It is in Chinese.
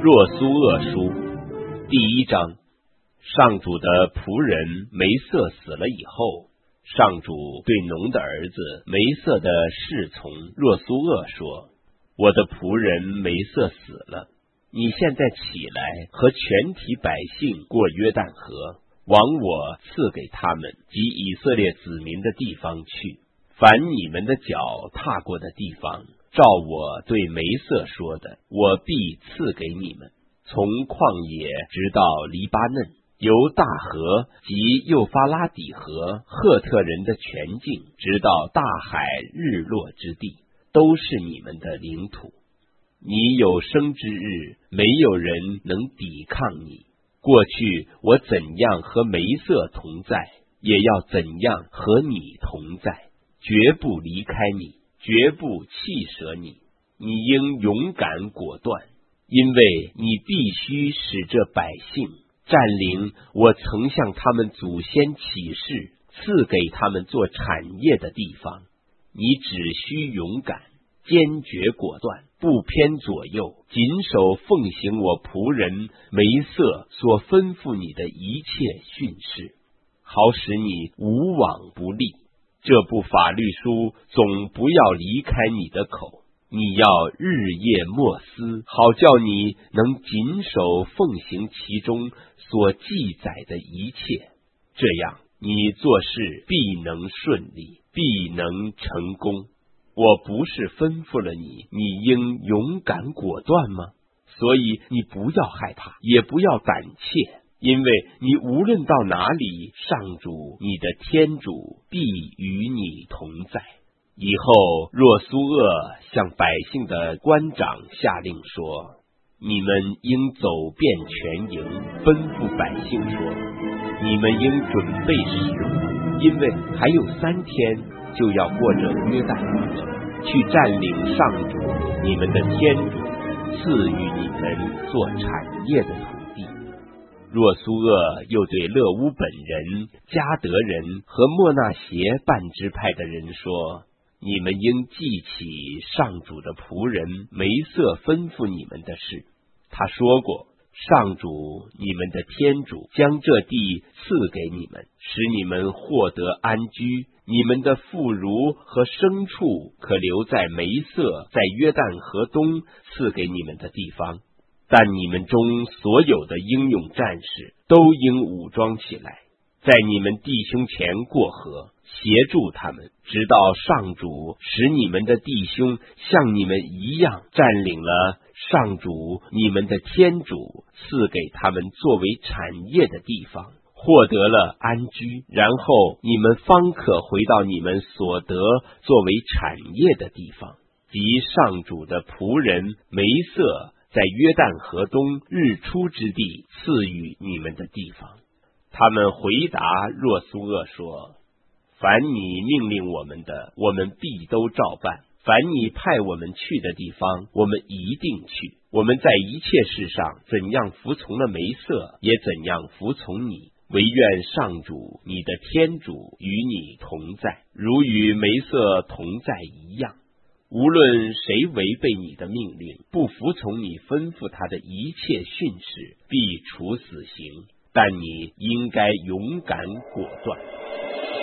若苏厄书第1章。上主的仆人梅瑟死了以后，上主对农的儿子梅瑟的侍从若苏厄说：我的仆人梅瑟死了，你现在起来和全体百姓过约旦河，往我赐给他们及以色列子民的地方去。凡你们的脚踏过的地方，照我对梅瑟说的，我必赐给你们，从旷野直到黎巴嫩，由大河及幼发拉底河赫特人的全境，直到大海日落之地，都是你们的领土。你有生之日，没有人能抵抗你。过去我怎样和梅瑟同在，也要怎样和你同在，绝不离开你，绝不弃舍你。你应勇敢果断，因为你必须使这百姓占领我曾向他们祖先起誓赐给他们做产业的地方。你只需勇敢，坚决果断，不偏左右，谨守奉行我仆人梅瑟所吩咐你的一切训示，好使你无往不利。这部法律书总不要离开你的口，你要日夜默思，好叫你能谨守奉行其中所记载的一切，这样你做事必能顺利，必能成功。我不是吩咐了你，你应勇敢果断吗？所以你不要害怕，也不要胆怯，因为你无论到哪里，上主你的天主必与你同在。以后若苏厄向百姓的官长下令说：你们应走遍全营，吩咐百姓说：你们应准备食物，因为还有3天就要过着约旦河，去占领上主你们的天主赐予你们做产业的土地。若苏厄又对勒乌本人、加德人和莫纳协半支派的人说：你们应记起上主的仆人梅瑟吩咐你们的事。他说过，上主你们的天主将这地赐给你们，使你们获得安居，你们的妇孺和牲畜可留在梅瑟在约旦河东赐给你们的地方。但你们中所有的英勇战士都应武装起来，在你们弟兄前过河，协助他们，直到上主使你们的弟兄像你们一样占领了上主你们的天主赐给他们作为产业的地方，获得了安居，然后你们方可回到你们所得作为产业的地方，即上主的仆人梅瑟在约旦河东日出之地赐予你们的地方。他们回答若苏厄说：凡你命令我们的，我们必都照办；凡你派我们去的地方，我们一定去。我们在一切事上怎样服从了梅瑟，也怎样服从你。惟愿上主你的天主与你同在，如与梅瑟同在一样。无论谁违背你的命令，不服从你吩咐他的一切训示，必处死刑。但你应该勇敢果断。